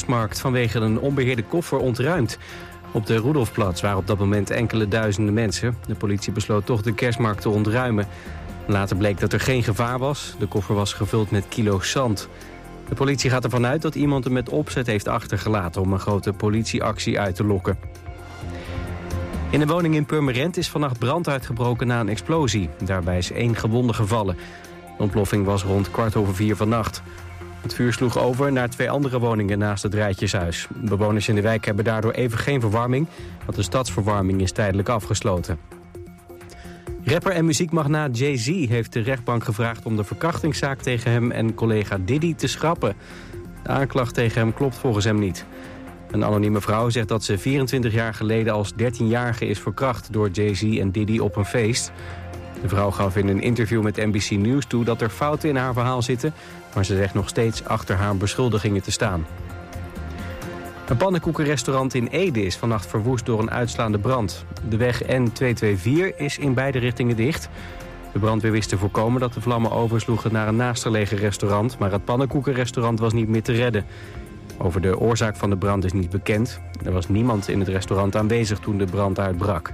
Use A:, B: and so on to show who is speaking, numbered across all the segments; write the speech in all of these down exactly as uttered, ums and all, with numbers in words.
A: kerstmarkt vanwege een onbeheerde koffer ontruimd. Op de Rudolfplatz waren op dat moment enkele duizenden mensen. De politie besloot toch de kerstmarkt te ontruimen. Later bleek dat er geen gevaar was. De koffer was gevuld met kilo's zand. De politie gaat ervan uit dat iemand hem met opzet heeft achtergelaten om een grote politieactie uit te lokken. In een woning in Purmerend is vannacht brand uitgebroken na een explosie. Daarbij is één gewonde gevallen. De ontploffing was rond kwart over vier vannacht. Het vuur sloeg over naar twee andere woningen naast het Rijtjeshuis. Bewoners in de wijk hebben daardoor even geen verwarming, want de stadsverwarming is tijdelijk afgesloten. Rapper en muziekmagnaat Jay-Z heeft de rechtbank gevraagd om de verkrachtingszaak tegen hem en collega Diddy te schrappen. De aanklacht tegen hem klopt volgens hem niet. Een anonieme vrouw zegt dat ze vierentwintig jaar geleden als dertienjarige is verkracht door Jay-Z en Diddy op een feest. De vrouw gaf in een interview met N B C News toe dat er fouten in haar verhaal zitten, maar ze zegt nog steeds achter haar beschuldigingen te staan. Een pannenkoekenrestaurant in Ede is vannacht verwoest door een uitslaande brand. De weg N tweehonderdvier is in beide richtingen dicht. De brandweer wist te voorkomen dat de vlammen oversloegen naar een naasterlegen restaurant, maar het pannenkoekenrestaurant was niet meer te redden. Over de oorzaak van de brand is niet bekend. Er was niemand in het restaurant aanwezig toen de brand uitbrak.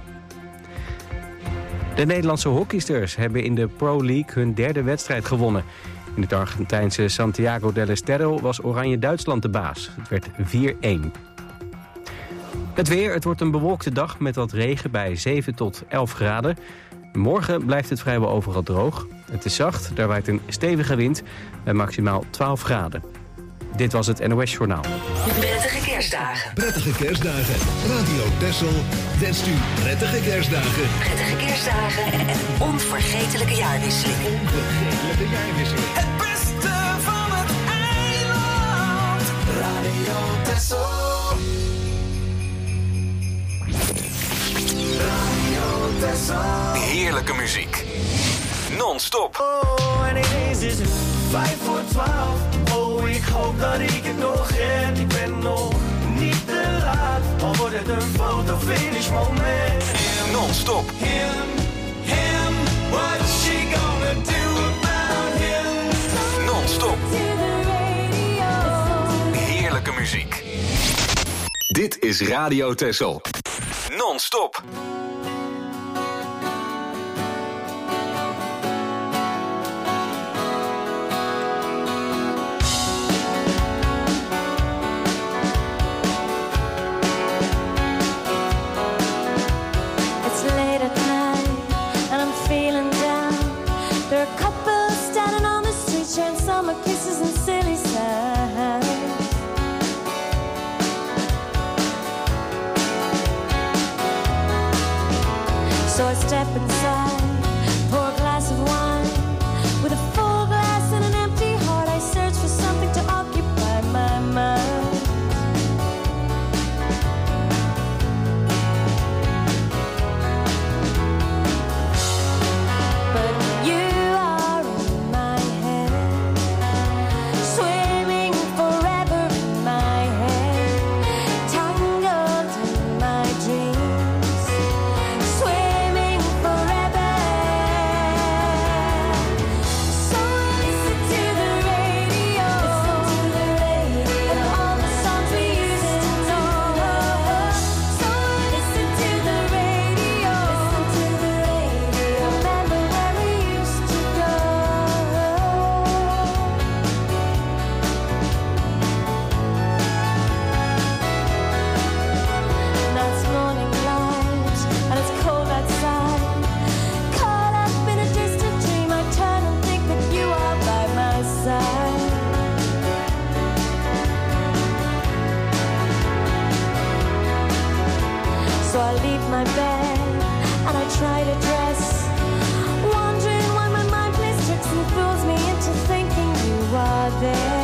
A: De Nederlandse hockeysters hebben in de Pro League hun derde wedstrijd gewonnen. In het Argentijnse Santiago del Estero was Oranje Duitsland de baas. Het werd vier-een. Het weer, het wordt een bewolkte dag met wat regen bij zeven tot elf graden. Morgen blijft het vrijwel overal droog. Het is zacht, daar waait een stevige wind bij maximaal twaalf graden. Dit was het N O S Journaal.
B: Prettige kerstdagen.
C: Prettige kerstdagen. Radio Texel wenst u prettige kerstdagen.
B: Prettige kerstdagen en een onvergetelijke jaarwisseling.
C: Onvergetelijke jaarwisseling.
D: Het beste van het eiland. Radio Texel. Radio Texel.
E: Heerlijke muziek. Non-stop.
D: Oh, en ineens is het vijf voor twaalf. Oh, ik hoop dat ik het nog red. Ik ben nog niet te laat. Al wordt het een fotofinish moment.
E: Non-stop.
D: Him, him, what's she gonna do about him?
E: Non-stop. Heerlijke muziek. Dit is Radio Texel. Non-stop.
F: Kisses and silly signs. So I step inside, pour a glass of wine. With a full glass and an empty heart, I search for something to occupy my mind. But you are in my head, swimming forever in my head, tangled in my dreams, swimming forever. So I listen to the radio, and all the songs we used to know. So I listen to the radio, remember where we used to go. Now it's morning light, and it's cold outside. Caught up in a distant dream, I turn and think that you are by my side. So I leave my bed, and I try to dress, wondering why my mind plays tricks and fools me into thinking you are there.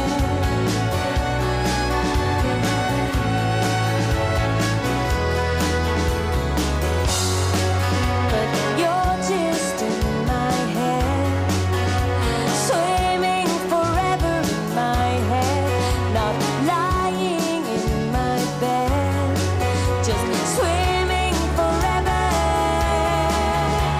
F: But you're just in my head, swimming forever in my head, not lying in my bed, just swimming forever.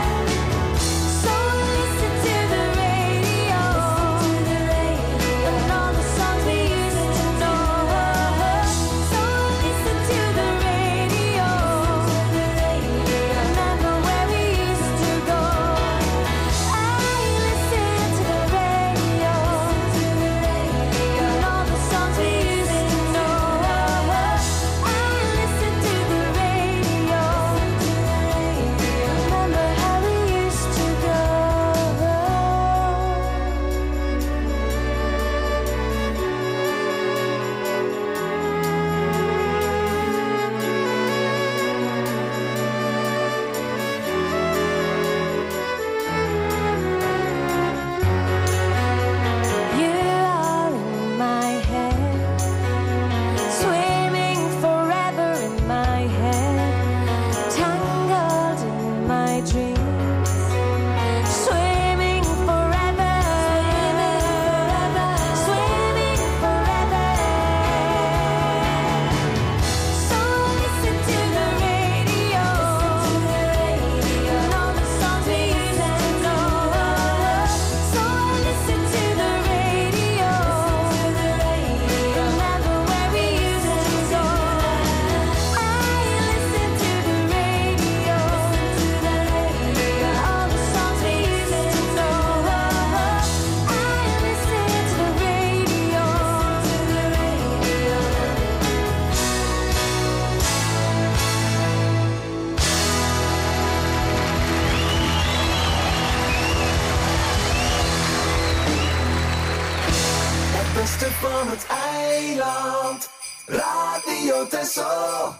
D: Radio Texel.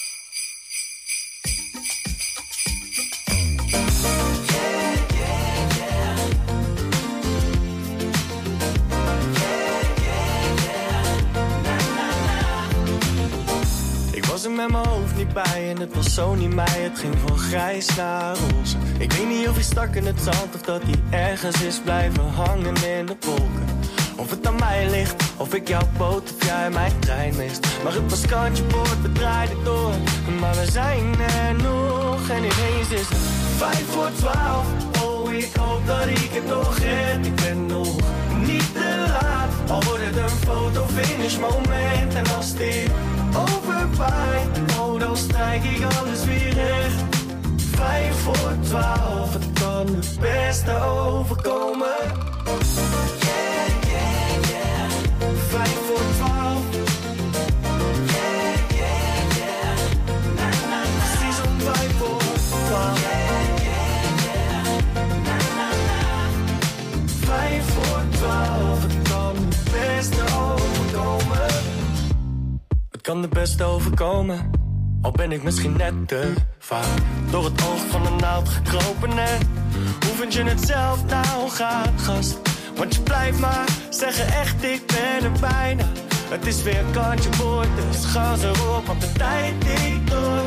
G: Was er met mijn hoofd niet bij en het was zo niet mij. Het ging van grijs naar roze. Ik weet niet of hij stak in het zand of dat hij ergens is blijven hangen in de wolken. Of het aan mij ligt, of ik jouw boot of jij mijn trein mist. Maar het was kantje boord, we draaiden door. Maar we zijn er nog en ineens is het vijf voor twaalf. Oh, ik hoop dat ik het nog red. Ik ben nog niet te laat. Al wordt het een fotofinish moment. En als dit overwaait, oh, dan strijk ik alles weer recht. Vijf voor twaalf, het kan het beste overkomen. Yeah, yeah, yeah. Vijf voor twaalf. Yeah, yeah, yeah. Na, na, na. Precies om vijf voor twaalf. Yeah, yeah, yeah. Na, na, na. Vijf voor twaalf, het kan het beste overkomen. Het kan het beste overkomen, al ben ik misschien net te vaak door het oog van een naald gekropen. En hoe vind je het zelf nou gaat, gast? Want je blijft maar zeggen echt, ik ben er bijna. Het is weer kantje boord, dus gas erop, want de tijd tikt door.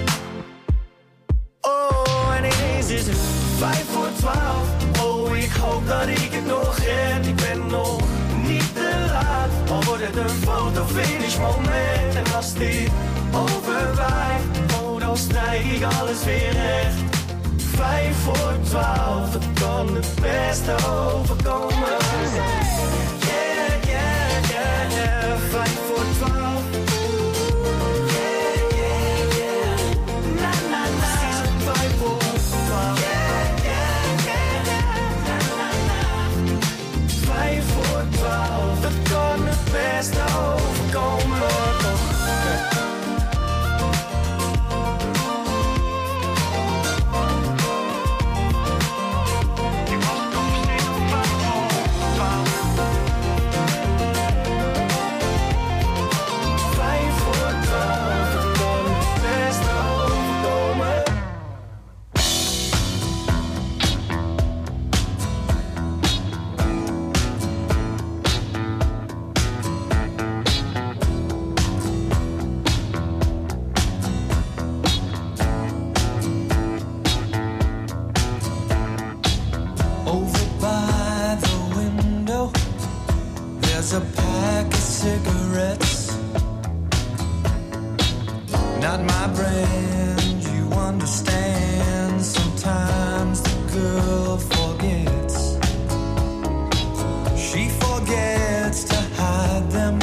G: Oh, en ineens is het vijf voor twaalf. Oh, ik hoop dat ik het nog red. Ik ben nog niet te laat, al wordt het een fotofinish moment. En als dit overwaait, oh, dan strijk ik alles weer recht. Vijf voor twaalf, het kan het beste overkomen. Yeah, yeah, yeah, yeah, vijf voor twaalf. Yeah, yeah, yeah, na, na, na. Precies om vijf voor twaalf. Yeah, yeah, yeah, yeah, na, na, na. Vijf voor twaalf, het kan het beste overkomen.
H: There's a pack of cigarettes, not my brand, you understand. Sometimes the girl forgets, she forgets to hide them.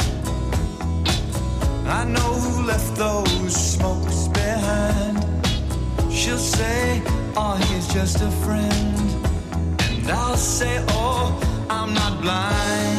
H: I know who left those smokes behind. She'll say, oh, he's just a friend. And I'll say, oh, I'm not blind.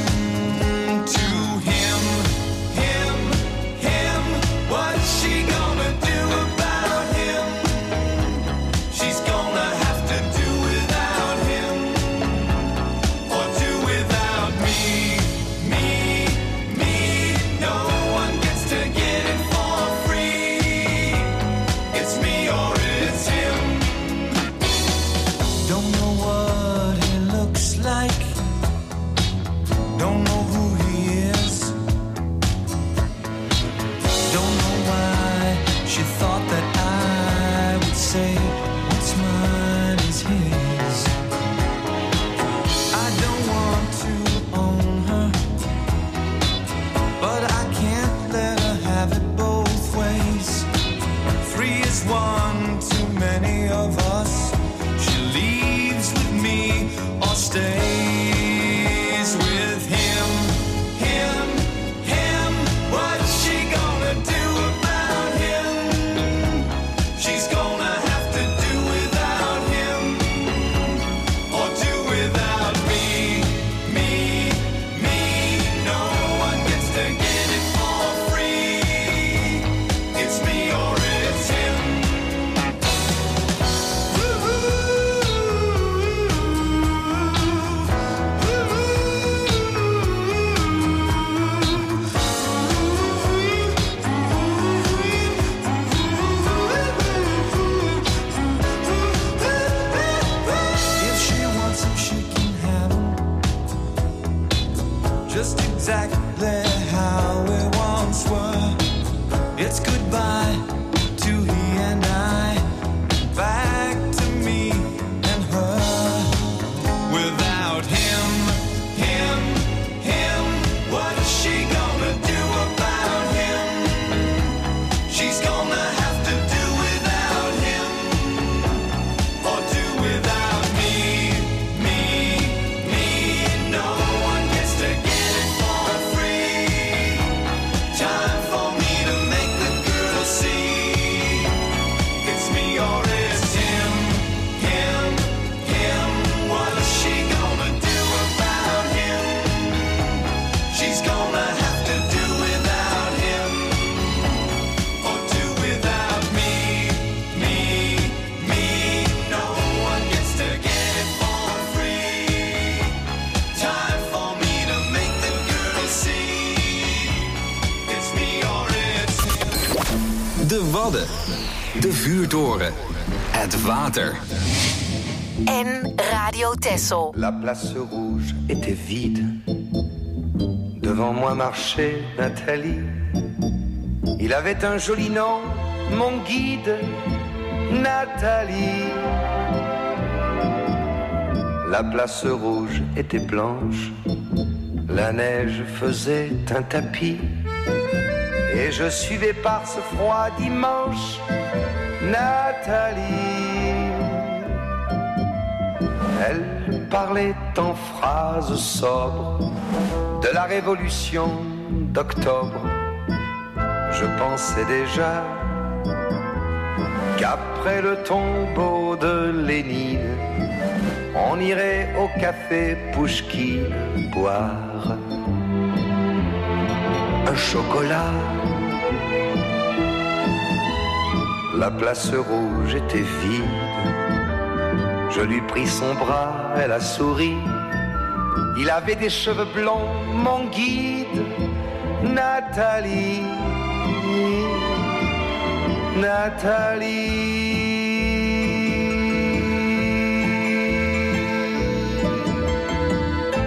H: It's goodbye to he and I, back to me and her. Without him, him, him, what is she gonna do about him? She's gonna have to do without him, or do without me, me, me. No one gets to get it for free. Time for me to make the girl see it's me or it's him, him, him. What is she gonna do about him? She's gonna have to do without him, or do without me, me, me. No one gets to get it for free. Time for me to make the girl see it's me or it's him.
E: De Wadden. De Vuurtoren. Het water.
B: En Radio Texel.
I: La place rouge était vide. Devant moi marchait Nathalie. Il avait un joli nom, mon guide, Nathalie. La place rouge était blanche. La neige faisait un tapis. Et je suivais par ce froid dimanche Nathalie. Elle parlait en phrases sobres de la révolution d'octobre. Je pensais déjà qu'après le tombeau de Lénine, on irait au café Pouchkine boire un chocolat. La place rouge était vide. Je lui pris son bras, elle a souri. Il avait des cheveux blonds, mon guide, Nathalie. Nathalie.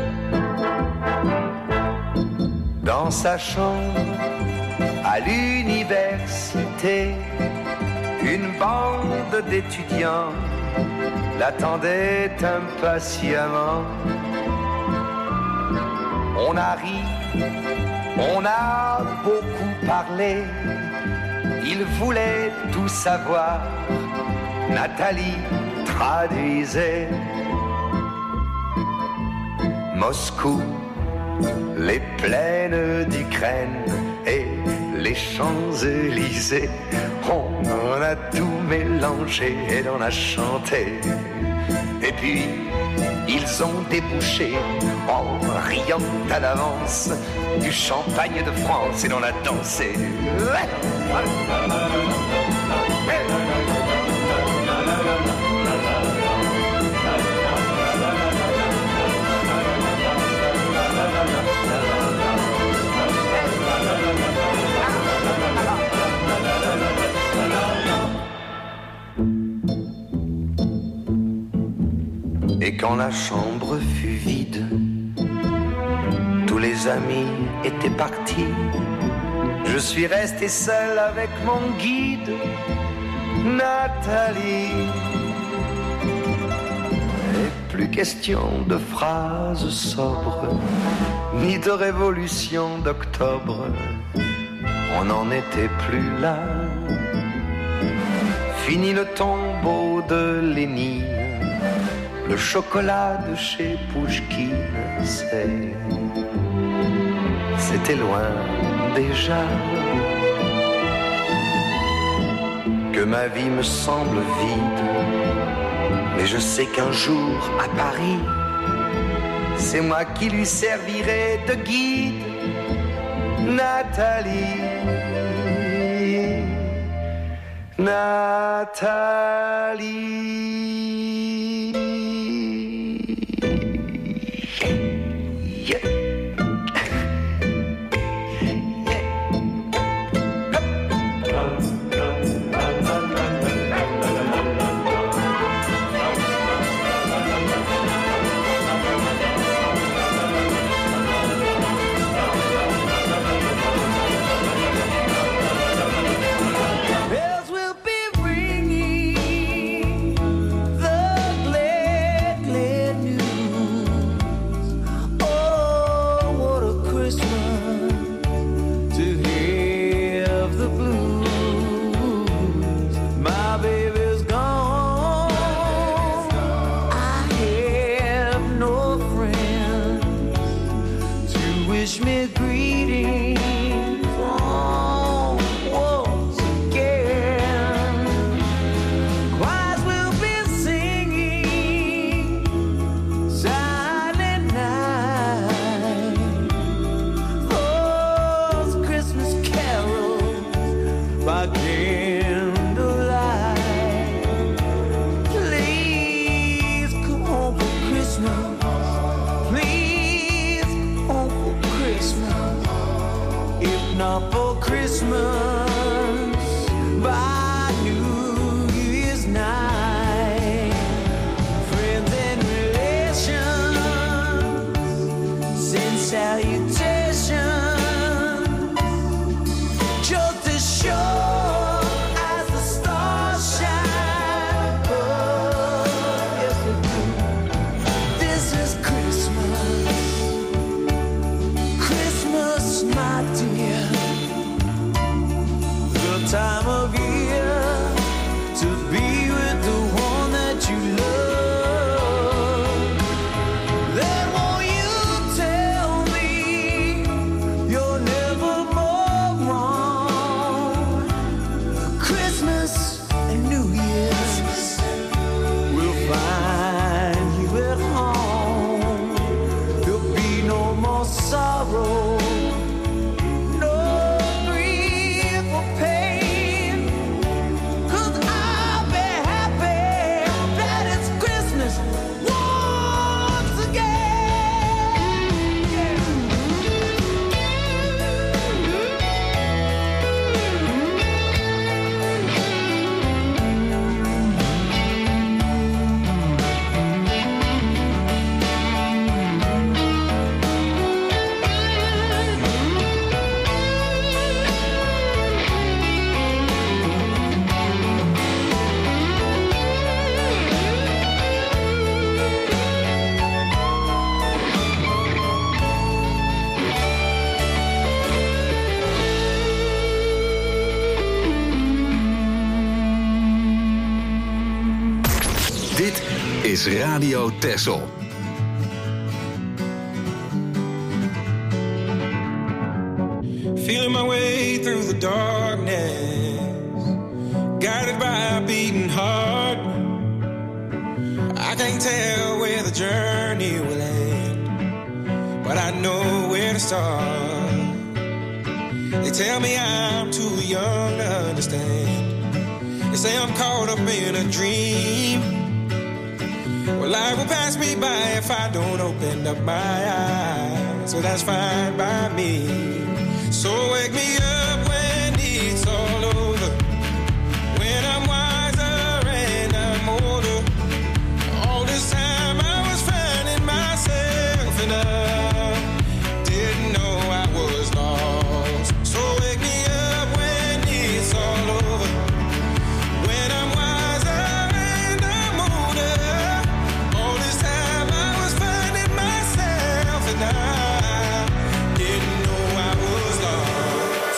I: Dans sa chambre, à l'université, une bande d'étudiants l'attendait impatiemment. On a ri, on a beaucoup parlé, il voulait tout savoir. Nathalie traduisait. Moscou, les plaines d'Ukraine et les Champs-Élysées, on en a tout mélangé et on a chanté. Et puis, ils ont débouché, en riant à l'avance, du champagne de France et l'on a dansé. Et quand la chambre fut vide, tous les amis étaient partis. Je suis resté seul avec mon guide, Nathalie. Et plus question de phrases sobres, ni de révolution d'octobre. On n'en était plus là. Fini le tombeau de Lénine. Le chocolat de chez Pouchkine, c'est... c'était loin déjà. Que ma vie me semble vide, mais je sais qu'un jour à Paris, c'est moi qui lui servirai de guide, Nathalie. Nathalie.
H: by candlelight. Please come home for Christmas. Please come home for Christmas. If not for Christmas, by New Year's night. Friends and relations send salutations. Just as sure as the stars shine. Oh, yes they do. This is Christmas. Christmas, my dear. The time of year to be with the one that you love. Then won't you tell me you're never more wrong? Christmas and New Year's will find you at home. There'll be no more sorrow, no grief or pain. 'Cause I'll be happy that it's Christmas once
E: Dit is Radio Texel.
J: Feeling my way through the darkness, guided by a beating heart. I can't tell where the journey will end, but I know where to start. They tell me I'm too young to understand. They say I'm caught up in a dream. Well, life will pass me by if I don't open up my eyes. So that's fine by me. So wake me up when it's all over, when I'm wiser and I'm older. All this time I was finding myself and I didn't know I was lost. So wake me up when it's all over, when I'm wiser and I'm older. All this time I was finding myself and I didn't know I was lost.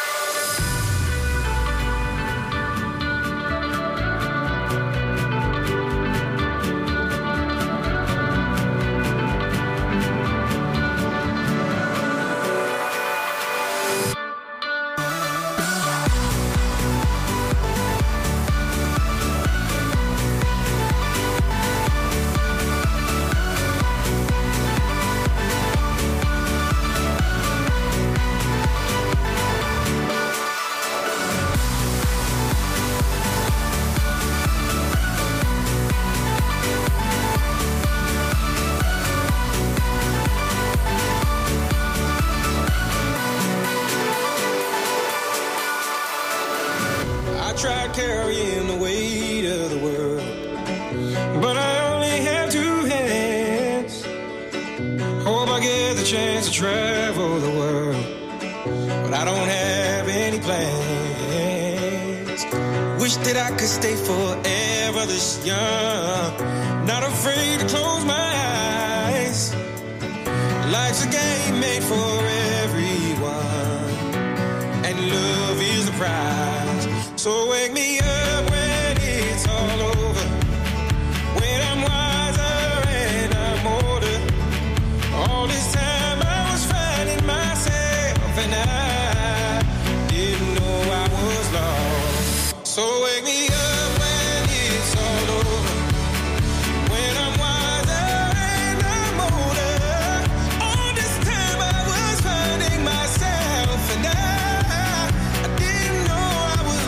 J: I tried carrying the weight of the world, but I only have two hands. Hope I get the chance to travel the world, but I don't have any plans. Wish that I could stay forever this young, not afraid to close my eyes. Life's a game made for everyone, and love is the prize. So wake me up when it's all over, when I'm wiser and I'm older. All this time I was finding myself and I didn't know I was lost. So wake me up when it's all over, when I'm wiser and I'm older. All this time I was finding myself and I, I didn't know I was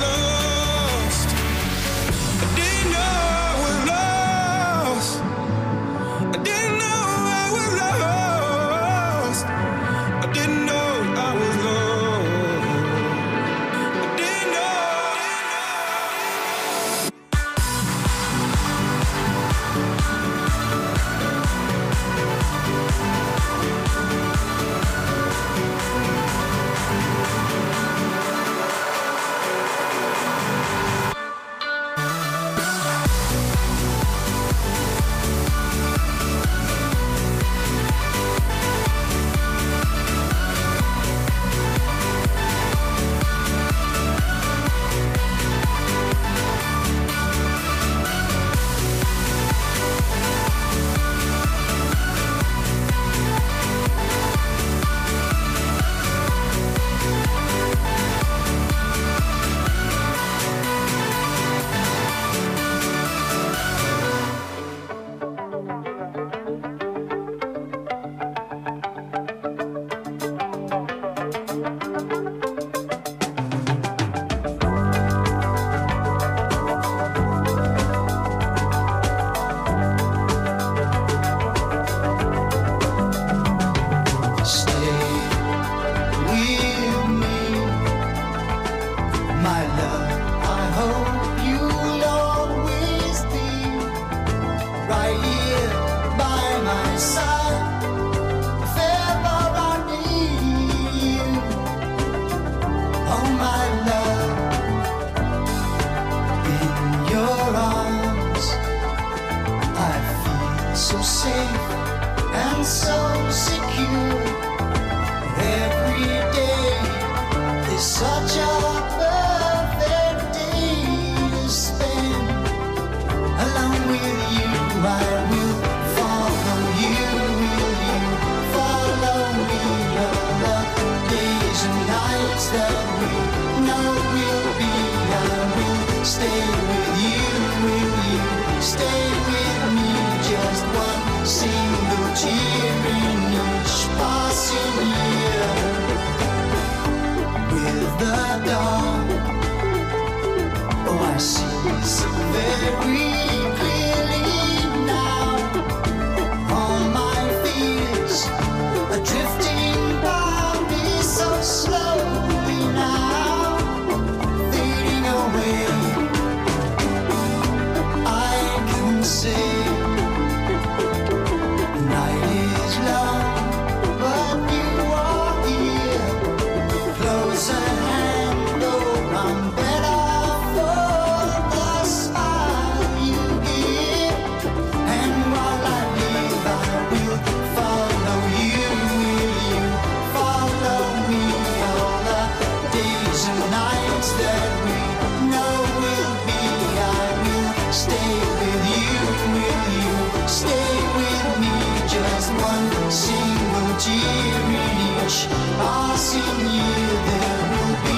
H: so secure. Every day is such a perfect day to spend along with you. I will follow you. Will you follow me? All the days and nights that we know will be. I will stay with you. Will you stay with me? Just one single tear in each passing year. With the dawn, oh, I see so very clearly now. All my fears are drifting by me so slowly now, fading away. I can say night is long, but you are here, close at hand. Oh, I'm better for the smile you give. And while I live, I will follow you. Will you follow me? All the days and nights that we know will be. I will stay with you. Will you stay with me? Just one single tear in each passing year there will be.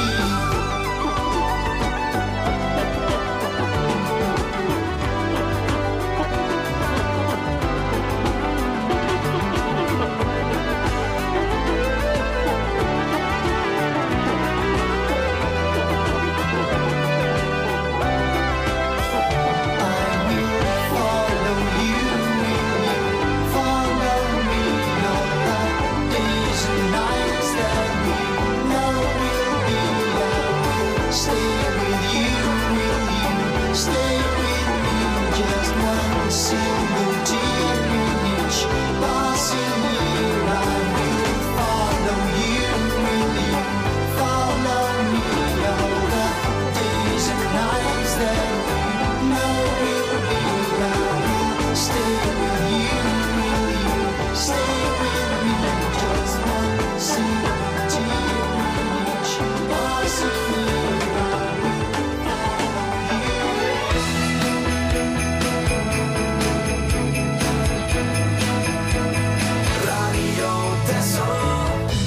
H: I will follow you. Will you follow me? All the days and nights that we know will be. I will stay with you. Will you stay with me? Just one single tear in each passing year. I will follow you. Will you follow me? All the days and nights that we know will be. I will stay with you. Will you stay with me? Just one single tear in each passing year. I will follow you. Radio Tesoro.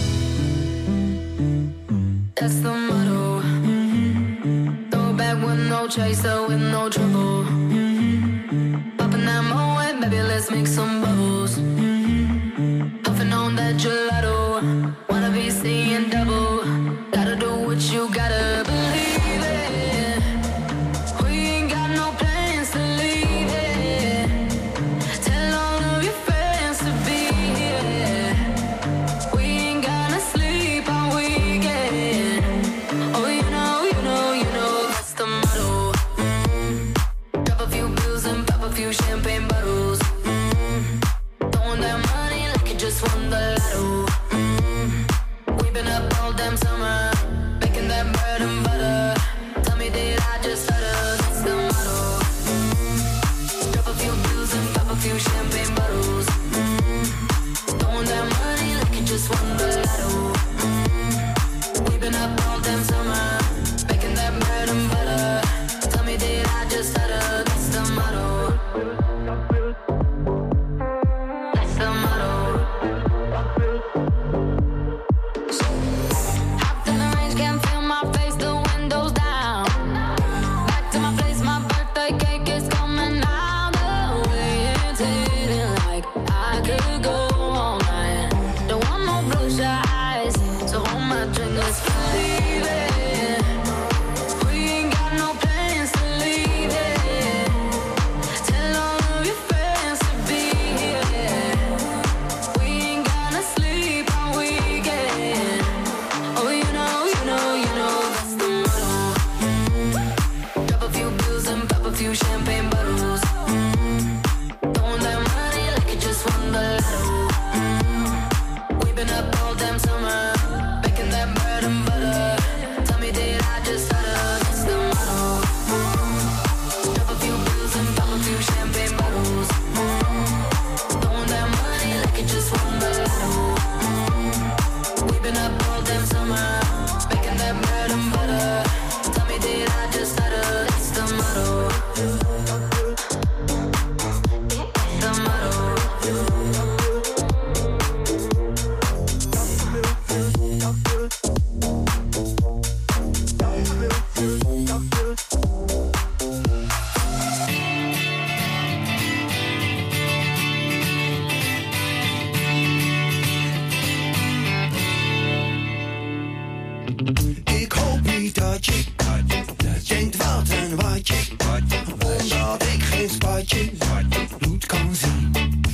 F: That's the motto. Throw back with no chaser, with no trouble. Popping that moe, baby, let's make some bubbles. Puffing on that gelato. Wanna be seeing double. Gotta do what you gotta believe it. We ain't got no plans to leave it. Tell all of your friends to be here. We ain't gonna sleep all weekend. Oh, you know, you know, you know, that's the motto. Mm. Drop a few bills and pop a few champagne bottles. Mm. Throwing that money like you just won the lotto.
K: niet dat je denkt wat een watje, omdat ik geen spatje bloed kan zien.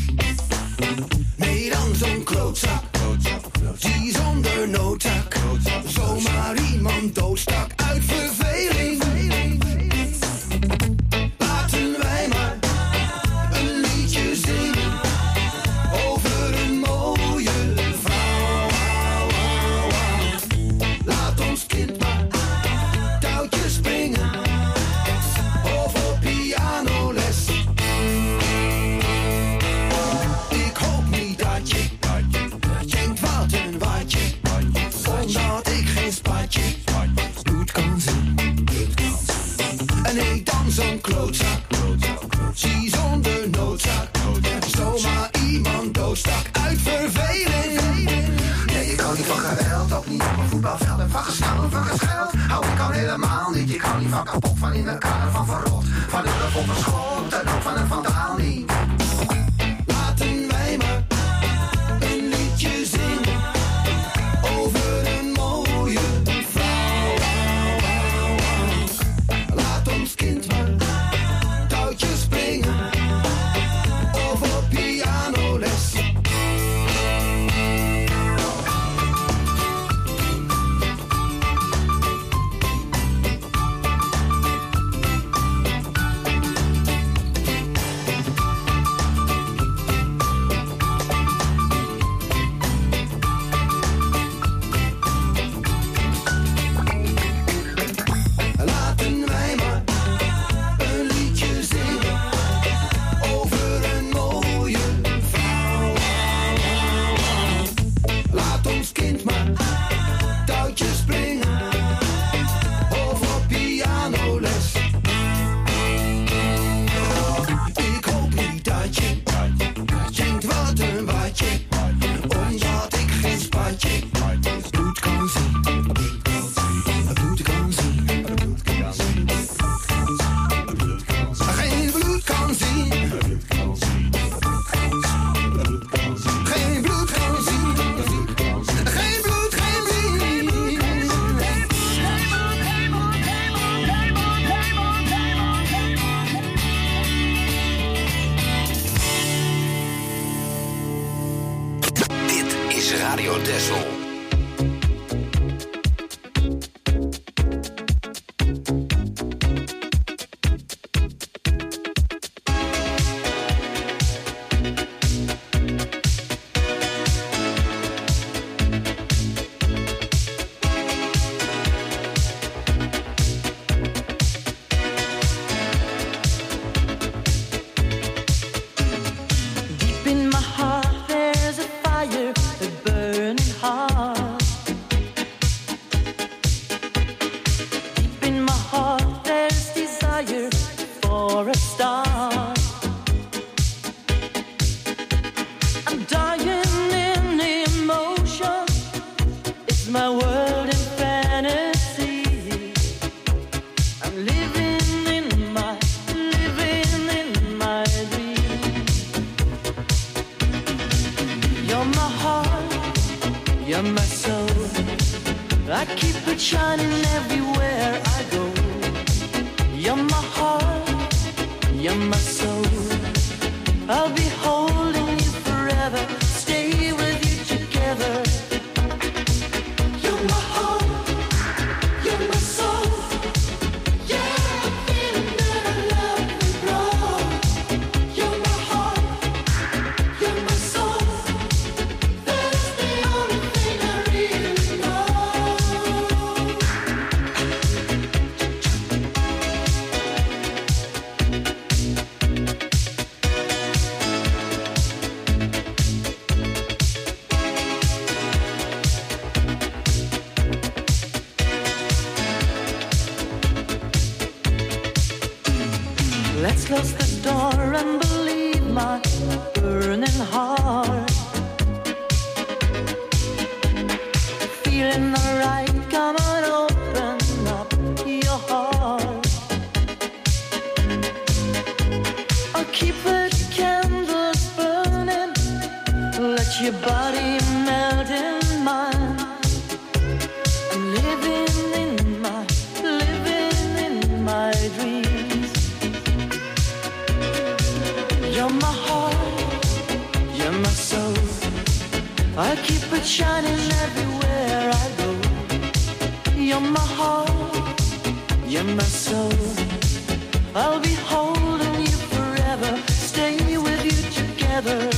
K: Nee, dan zo'n klootzak, die zonder noodzak zomaar iemand doodstak uit verveling. Laten wij maar een liedje zingen over een mooie vrouw. Laat ons kind maar touwtjes springen of op pianoles. Ik hoop niet dat je denkt wat een watje, omdat ik geen spatje bloed kan zien. En nee, dan zo'n klootzak, zie zonder noodzak zomaar iemand doodstak uit verveling. Nee, je kan niet van geweld, ook niet op een voetbalveld. En van gestaan, van gescheld, hou ik al helemaal niet. Je kan niet van kapot, van in elkaar, van verrot, van de lucht op een schot en ook van een vandaal niet. Laten wij maar een liedje zingen over een mooie vrouw. Laat ons kind maar touwtjes springen of op pianoles. Laten wij maar een liedje zingen over een mooie vrouw. Laat ons kind maar touwtjes springen of op pianoles. Ik hoop niet dat je denkt wat een watje, omdat ik geen spatje bloed kan zien. Bloed kan zien. Geen bloed kan zien. Geen bloed kan zien. Geen bloed, geen zien.
E: Dit is Radio Dessel.
L: Deep in my heart there's a fire, a burning heart. Deep in my heart there's desire for a star. I'm dying in emotion, it's my world in fantasy. I'm living in my, living in my dream. You're my heart, you're my soul. I keep it shining everywhere I go. You're my heart, you're my soul. I'll be holding you forever, stay with you together. You're my heart, you're my soul. Yeah, I'm feeling that I love you, bro. You're my heart, you're my soul. That's the only thing I really know. Let's close the door and believe my burning heart. Feeling alright, come on, open up your heart. I'll keep the candles burning, let your body melt in mine. I'm living in my shining everywhere I go. You're my heart, you're my soul. I'll be holding you forever, stay with you together.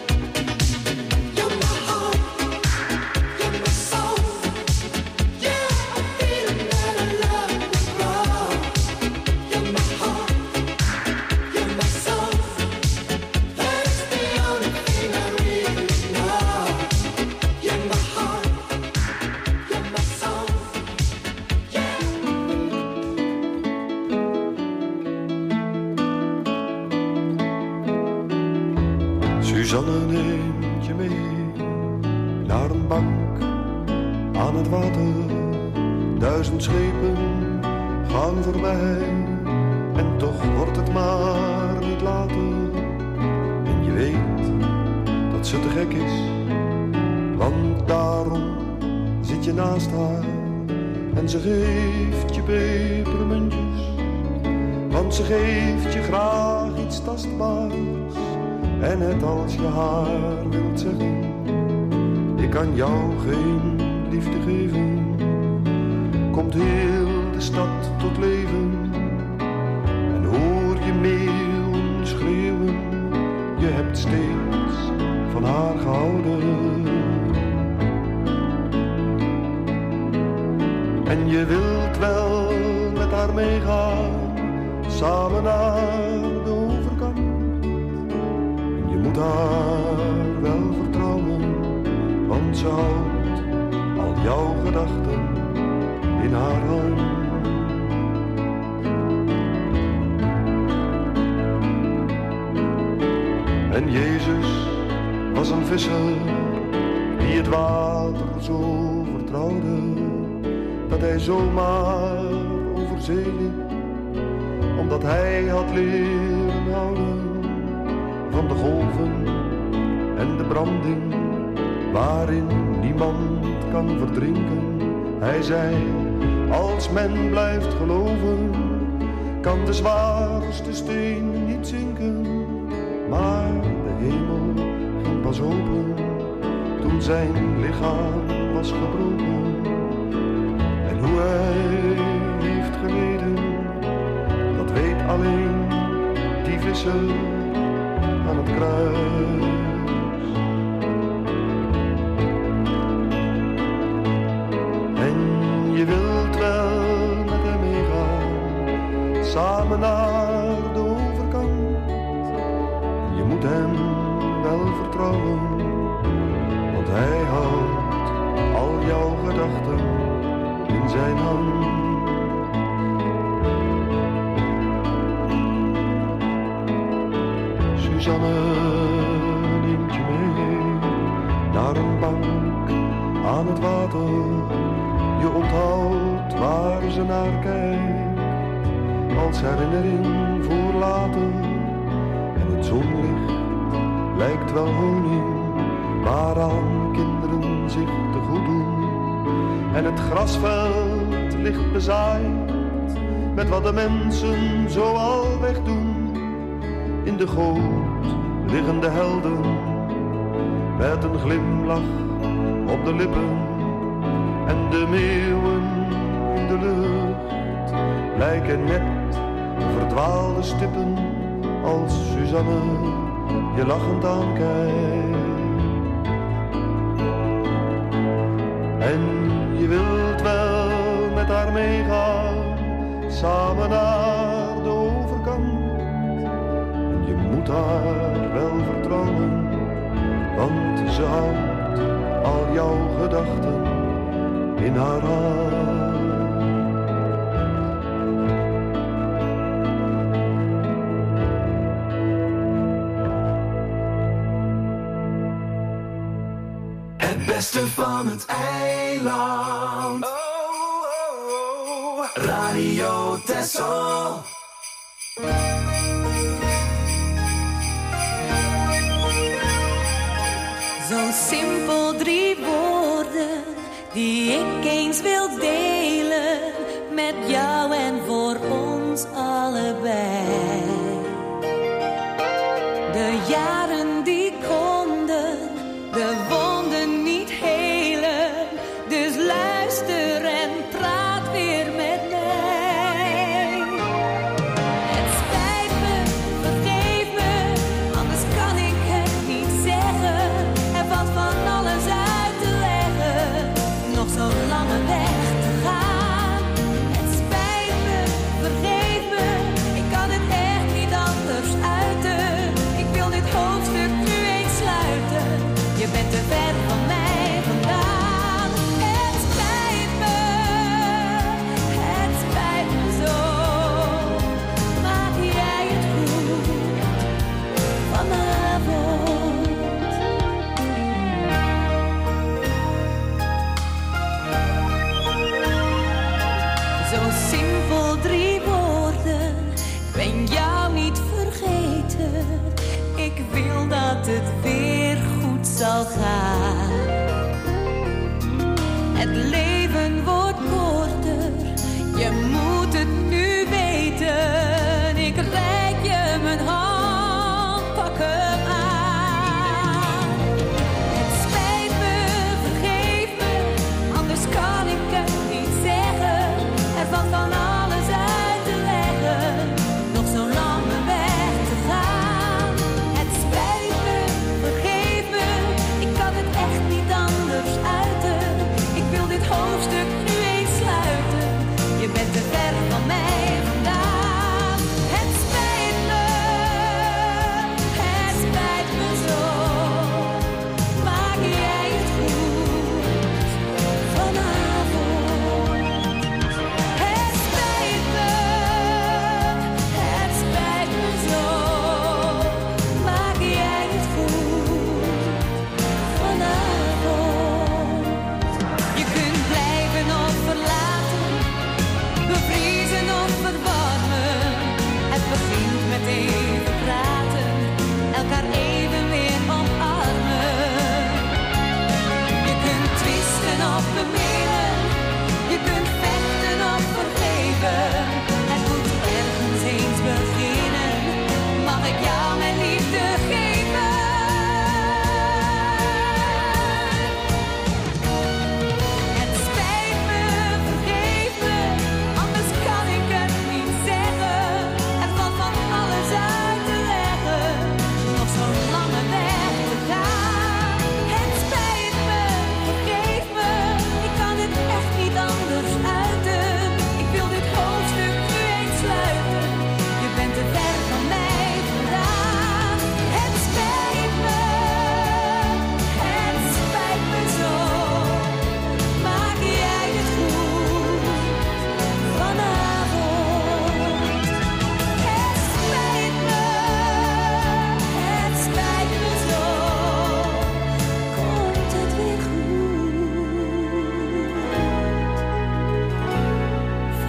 M: Suzanne neemt je mee naar een bank aan het water. Duizend schepen gaan voorbij en toch wordt het maar niet later. En je weet dat ze te gek is, want daarom zit je naast haar. En ze geeft je pepermuntjes, want ze geeft je graag iets tastbaars. En net als je haar wilt zeggen, ik kan jou geen liefde geven, komt heel de stad tot leven. En hoor je meeuwen schreeuwen, je hebt steeds van haar gehouden. En je wilt wel met haar meegaan, samen naar de overkant. Je moet haar wel vertrouwen, want ze houdt al jouw gedachten in haar hand. En Jezus was een visser die het water zo vertrouwde, dat hij zomaar over zee liep, omdat hij had leren houden van de golven en de branding, waarin niemand kan verdrinken. Hij zei, als men blijft geloven, kan de zwaarste steen niet zinken. Maar de hemel ging pas open, toen zijn lichaam was gebroken. En hoe hij heeft geleden, dat weet alleen die visser aan het kruis. En je wilt wel met hem meegaan, samen naar de overkant. En je moet hem wel vertrouwen, want hij houdt al jouw gedachten in zijn hand. Suzanne neemt je mee naar een bank aan het water. Je onthoudt waar ze naar kijkt, als herinnering voor later. En het zonlicht lijkt wel honing, waaraan kinderen zich te goed doen. En het grasveld ligt bezaaid met wat de mensen zo al wegdoen. In de goot liggen de helden met een glimlach op de lippen. En de meeuwen in de lucht lijken net verdwaalde stippen, als Suzanne je lachend aankijkt. En je wilt wel met haar meegaan, samen naar de overkant. Je moet haar wel vertrouwen, want ze houdt al jouw gedachten in haar hand.
D: Het beste van het eiland. Oh, oh, oh. Radio Texel.
F: Zo'n simpel drie woorden die ik eens wil delen met jou en voor ons allebei. De jaren die konden de wonden niet helen. Zo simpel, drie woorden. Ik ben jou niet vergeten. Ik wil dat het weer goed zal gaan. Het leven wordt korter. Je moet het nu weten. Ik reik je mijn hand, pak hem aan. Het spijt me, vergeef me, anders kan ik het niet zeggen. Er valt van alles uit te leggen, nog zo lang een weg te gaan. Het spijt me, vergeef me, ik kan het echt niet anders uiten. Ik wil dit hoofdstuk nu eens sluiten. Je bent te ver van mij vandaan. Het spijt me, het spijt me zo. Maak jij het goed vanavond? Het spijt me, het spijt me zo. Maak jij het goed vanavond? Je kunt blijven of verlaten, bevriezen of verwarmen. Het begint met even praten, elkaar even weer omarmen. Je kunt twisten of beminnen, je kunt vechten of vergeven. Het moet ergens eens beginnen, mag ik jou mijn liefde geven? Het spijt me, vergeef me, anders kan ik het niet zeggen. Er valt van alles uit te leggen, nog zo'n lange weg te gaan. Het spijt me, vergeef me, ik kan het echt niet anders uiten. Ik wil dit hoofdstuk nu eens sluiten. Je bent te ver van mij vandaan. Het spijt me, het spijt me zo. Maak jij het goed vanavond? Het spijt me, het spijt me zo. Komt het weer goed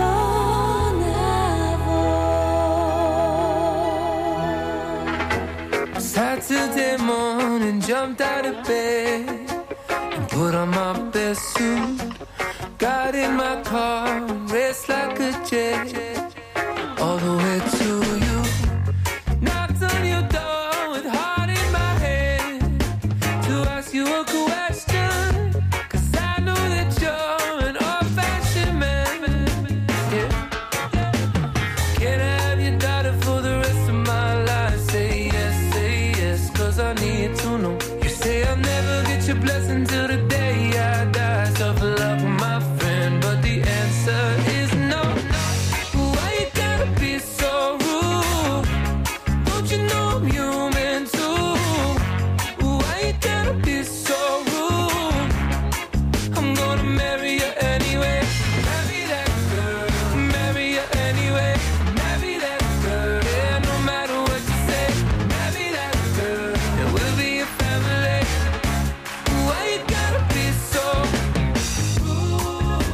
F: vanavond?
N: Saturday morning, jumped out of bed and put on my best suit. Got in my car, raced like a jet, all the way to you. Knocked on your door with heart in my head to ask you a question, 'cause I know that you're an old-fashioned man. Yeah. Can I have your daughter for the rest of my life? Say yes, say yes, 'cause I need to know. You say I'll never get your blessing till the day I die. Tough luck, my friend, but the answer is no. Why you gotta be so rude? Don't you know I'm human too? Why you gotta be so rude? I'm gonna marry you anyway. Marry that girl. Marry you anyway. Marry that girl. Yeah, no matter what you say. Marry that girl. And we'll be a family. Why you gotta be so rude?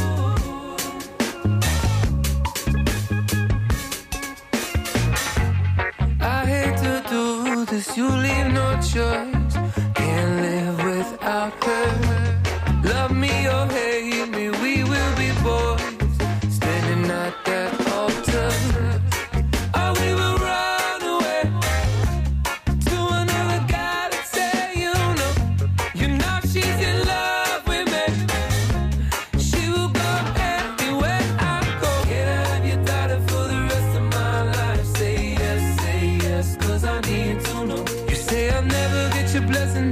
N: I hate to do this, you leave no choice. Can't live without her. Love me or hate me, we will be boys. Standing at that altar. Or we will run away to another guy that say you know. You know she's in love with me. She will go anywhere I go. Can I have your daughter for the rest of my life? Say yes, say yes, 'cause I need to know. You say I'll never get your blessing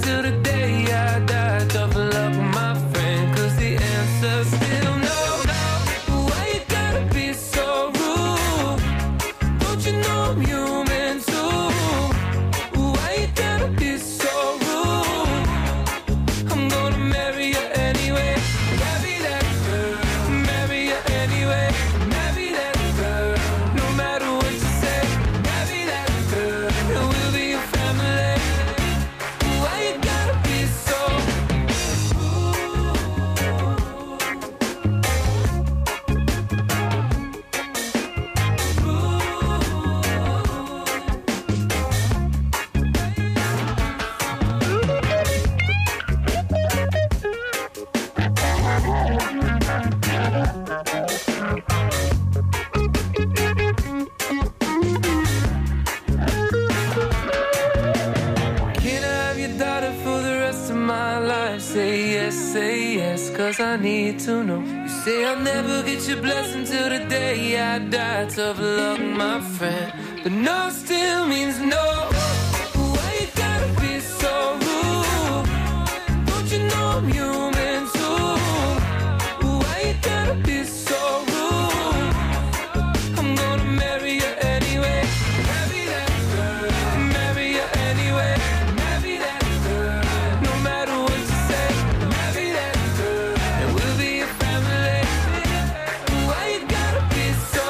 N: cause I need to know. You say I'll never get your blessing till the day I die. Tough luck, my friend, but no still means no. Why you gotta be so rude? Don't you know I'm human too? Why you gotta be so rude? I'm gonna marry you anyway. Marry that girl. Marry you anyway. Marry that girl. No matter what you say. Marry that girl. And we'll be a family. Why you gotta be so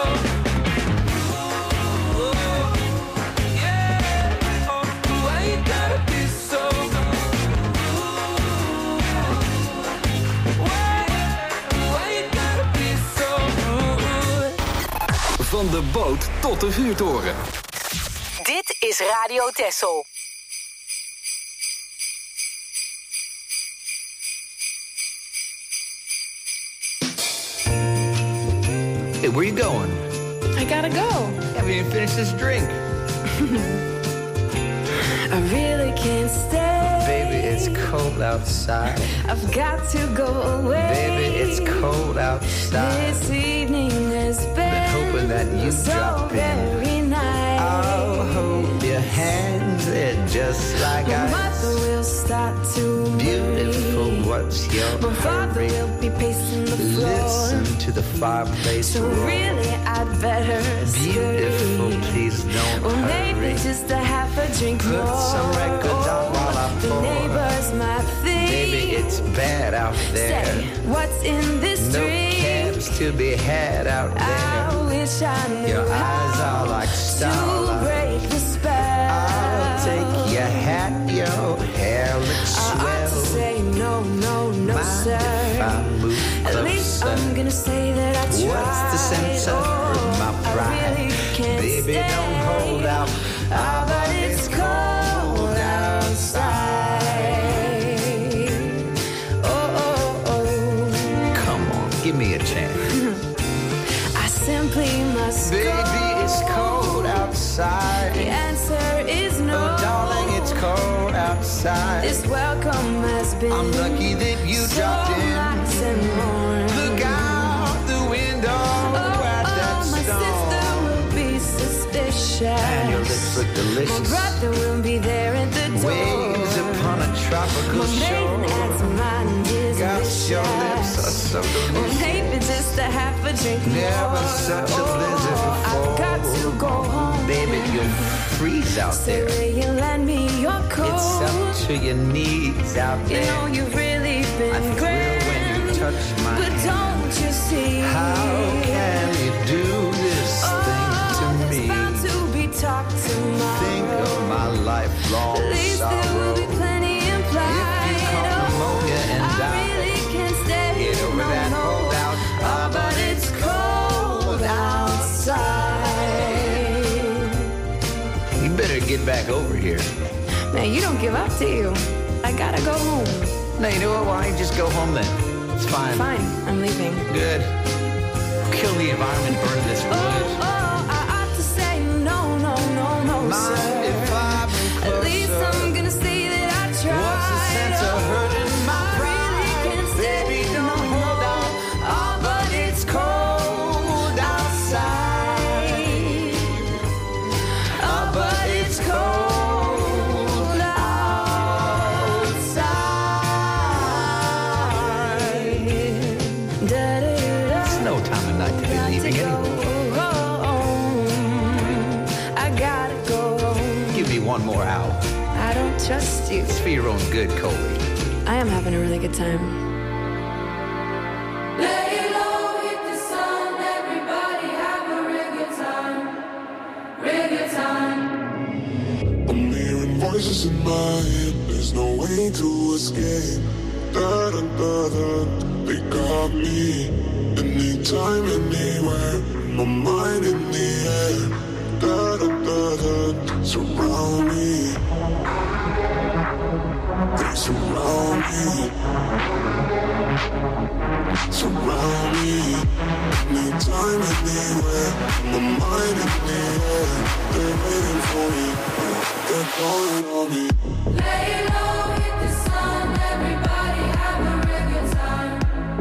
N: rude? Yeah. Oh, why you gotta be so rude? Why? Why you gotta be so rude?
E: Van de boot tot de vuurtoren.
B: Dit is Radio Texel.
O: Hey, where you going?
P: I gotta go.
O: Haven't even finished this drink.
P: I really can't stay.
O: Baby, it's cold outside.
P: I've got to go away.
O: Baby, it's cold outside.
P: This evening has been,
O: Been hoping that you
P: so
O: drop in.
P: very nice.
O: I'll hold your hands, they're just like
P: My
O: ice.
P: mother will start to
O: Beautiful,
P: worry.
O: what's your
P: My father
O: hurry?
P: will be pacing the floor.
O: Listen to the fireplace
P: So
O: roar.
P: really I'd better
O: Beautiful,
P: scurry.
O: please don't
P: Or maybe
O: hurry.
P: just a half a drink
O: Put
P: more.
O: some records on while I
P: The
O: pour.
P: neighbors might think.
O: Baby, it's bad out there.
P: Say, what's in this
O: No
P: drink?
O: cabs to be had out
P: I
O: there.
P: wish I knew
O: Your eyes
P: how
O: are like
P: to
O: starlight.
P: break the spell.
O: I'll take your hat, your hair looks
P: I ought
O: swell.
P: to say no, no, no,
O: Mind
P: sir.
O: if I move
P: At least
O: closer?
P: I'm gonna say that I tried.
O: What's the sense of
P: Oh,
O: my pride?
P: I really can't
O: Baby,
P: stay.
O: don't hold out.
P: Ah, but it's cold outside. Oh, oh, oh.
O: Come on, give me a chance.
P: I simply must
O: Baby,
P: go.
O: it's cold outside.
P: The answer is no.
O: Oh, darling, it's cold outside.
P: This welcome has been
O: I'm lucky that you
P: so
O: dropped in.
P: nice and warm.
O: Look out the window
P: Oh,
O: at that
P: oh, my sister
O: storm.
P: will be suspicious.
O: And your lips look
P: My
O: delicious.
P: brother will be there at the door.
O: Waves upon a tropical
P: My maiden
O: shore.
P: aunt's mind is
O: Gosh, your lips are so
P: Or
O: delicious.
P: maybe just a half a drink
O: Never
P: more.
O: such a blizzard
P: Oh,
O: before.
P: I've got to go home.
O: Baby, you'll freeze out
P: So
O: there.
P: will you lend me your coat?
O: It's up to your knees out
P: You
O: there.
P: know you've really
O: I
P: been
O: thrill
P: grand.
O: when you touch my
P: But
O: hand.
P: don't you see?
O: How can you do this thing to
P: Oh,
O: me?
P: there's bound to be talk tomorrow.
O: Think of my lifelong
P: At least there will
O: sorrow.
P: be plenty implied.
O: If you caught pneumonia and
P: I
O: died,
P: really can't stay.
O: get over
P: no,
O: that
P: no.
O: holdout.
P: Oh, but it's cold outside.
O: You better get back over here.
P: Man, you don't give up, do you? I gotta go home.
O: No, you know what? Why don't you just go home then? It's fine.
P: Fine, I'm leaving.
O: Good. Kill the environment, burn this
P: Oh,
O: wood.
P: oh, I ought to say no, no, no, no,
O: Mind
P: sir.
O: if I move
P: At least
O: closer?
P: I'm gonna say that I tried.
O: What's the sense of hurting my
P: I really can't stay.
O: Baby, don't
P: no,
O: hold
P: no.
O: out.
P: Oh, but it's cold outside. Oh, but it's cold outside. Da-da-da-da.
O: It's no time of night to be leaving anyway.
P: I gotta go.
O: Give me one more hour.
P: I don't trust you.
O: It's for your own good, Coley.
P: I am having a really good time.
F: Lay low, hit the sun, everybody have a real good time, real good time.
Q: I'm hearing voices in my head, there's no way to escape. Da da da da, they got me. Anytime, anywhere, my mind in the air. Da da da da, surround me. They surround me. Surround me. Anytime, anywhere, my mind in the air. They're waiting for me. They're calling on me.
F: Lay low, hit the sun, everybody have a real good time,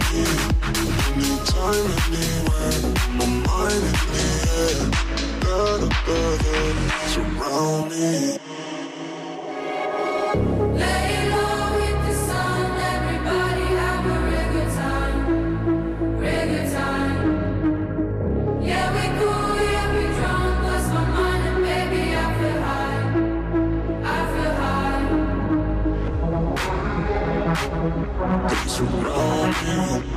Q: me. Anytime, anywhere, my mind in the air. Da da da da, surround me.
F: Lay low with the sun, everybody have a real good time, real good time. Yeah, we cool, yeah, we drunk, lost my mind and baby I feel high, I feel high.
Q: Surround me,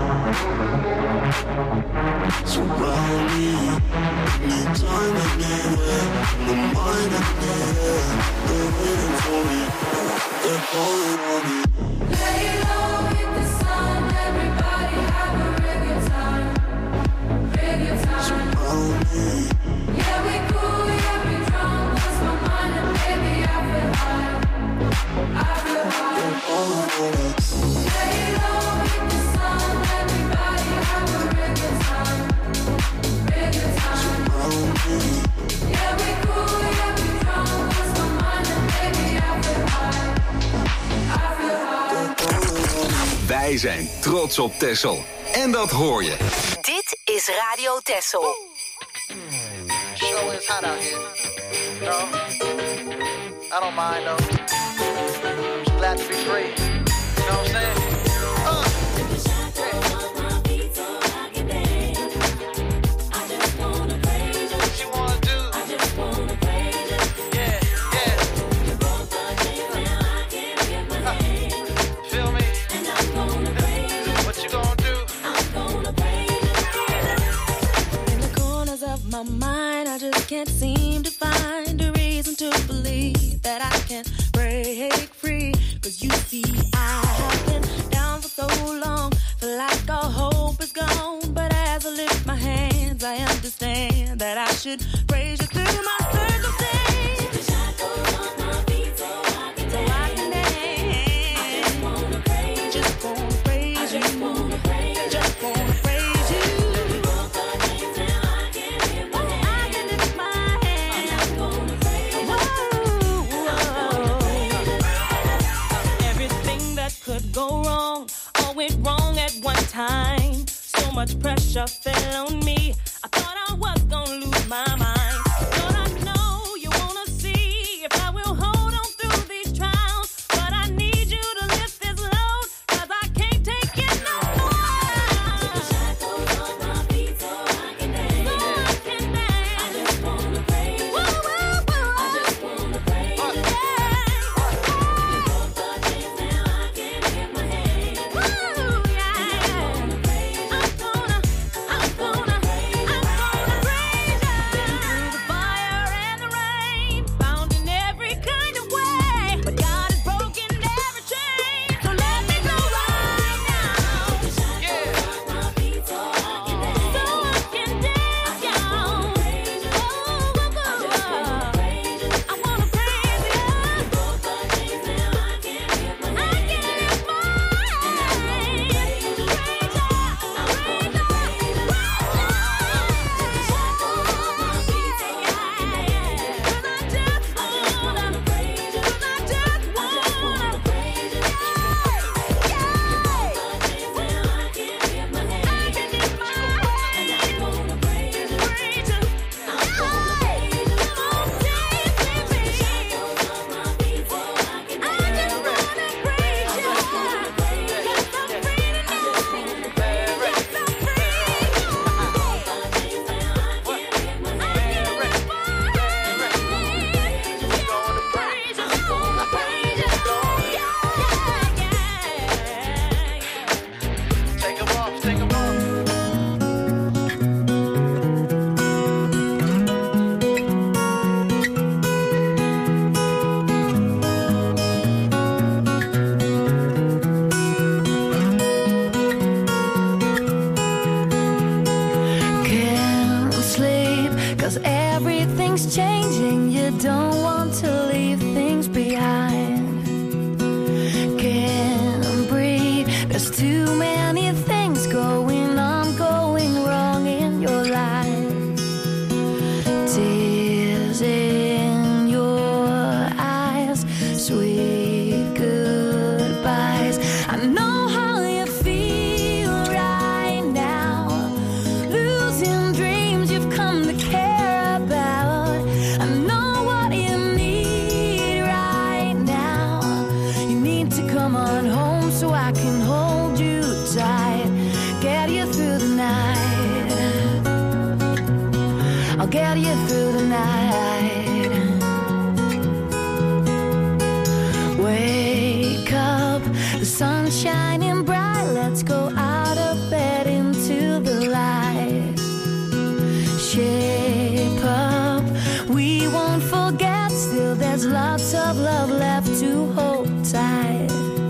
Q: surround me. Anytime, anywhere, my mind in the air. They're waiting for me, they're calling on me.
F: Lay low with the sun, everybody have a real good time, real good time.
Q: Surround me,
F: Yeah, we cool, yeah, we drunk, lost my mind and baby I feel high, I feel high.
Q: they're calling on me.
F: Lay low with the sun, everybody have a real good time, real good time.
Q: Surround me,
F: Yeah, we cool, yeah, we drunk, lost my mind and baby I feel high, I feel high.
E: Wij zijn trots op Texel. En dat hoor je.
B: Dit is Radio Texel.
R: Show is hot out here. No, I don't mind though. Just glad to be free. You know what I'm saying? Uh. What you wanna do? Yeah, yeah. Uh. Feel me? What you gonna do?
S: In the corners of my mind, I just can't seem to find a reason to believe that I can break free. Cause you see, I have been down for so long, feel like all hope is gone. But as I lift my hands, I understand that I should praise you through my circumstance. So I can dance. Just wanna praise you. Just wanna praise you. Just wanna praise you. Go wrong, all went wrong at one time. So much pressure fell on me. I thought I was gonna lose my mind. Lord, I know you wanna see if I will hold on through these trials. But I need you to lift this load, cause I can't take it no more. Take the shackles off my feet so I can dance. So I can dance. I just wanna praise you. Woo, woo, woo. I just wanna praise you.
F: sweet goodbyes. I know how you feel right get you through the night. Wake up, the sun's shining bright. Let's go out of bed into the light. Shape up, we won't forget. Still there's lots of love left to hold tight.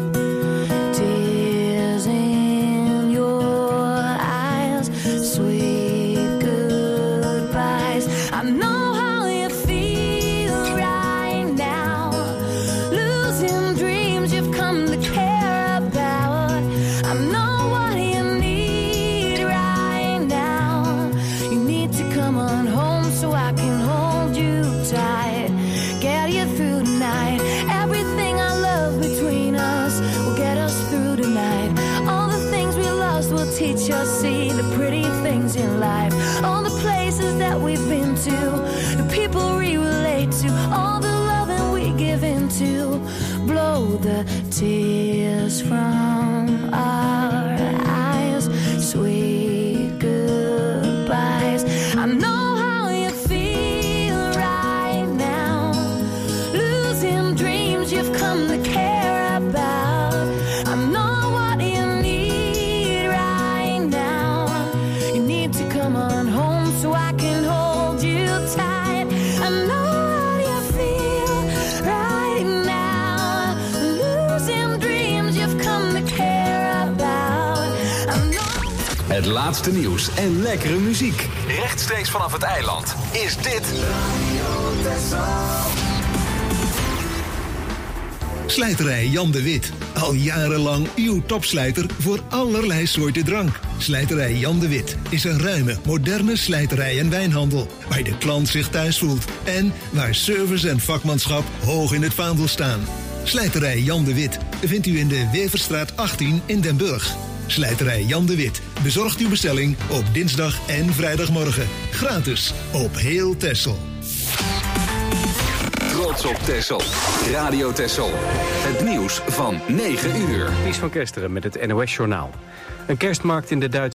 F: Tears in your eyes, sweet goodbyes. I know how you feel right now, losing dreams you've come to care about. I know what you need right now. You need to come on home so I can hold you tight, get you through the night. Everything I love between us will get us through the night. All the things we lost will teach us, see the pretty things in life. All the places that we've been to, the people we relate to, all the loving we give into. Blow the tears from our eyes, sweet goodbyes. I know how you feel right now, losing dreams you've come to care about. I know what you need right now. You need to come on home so I can hold you tight. I know what you feel right now, losing dreams you've come to care about. I know.
E: Het laatste nieuws en lekkere muziek. Rechtstreeks vanaf het eiland is dit...
C: Slijterij Jan de Wit. Al jarenlang uw topslijter voor allerlei soorten drank. Slijterij Jan de Wit is een ruime, moderne slijterij en wijnhandel, waar de klant zich thuis voelt en waar service en vakmanschap hoog in het vaandel staan. Slijterij Jan de Wit vindt u in de Weverstraat achttien in Den Burg. Slijterij Jan de Wit bezorgt uw bestelling op dinsdag en vrijdagmorgen. Gratis op heel Texel.
E: Trots op Texel. Radio Texel. Het nieuws van negen uur.
A: Mies van Kesteren met het N O S-journaal. Een kerstmarkt in de Duitse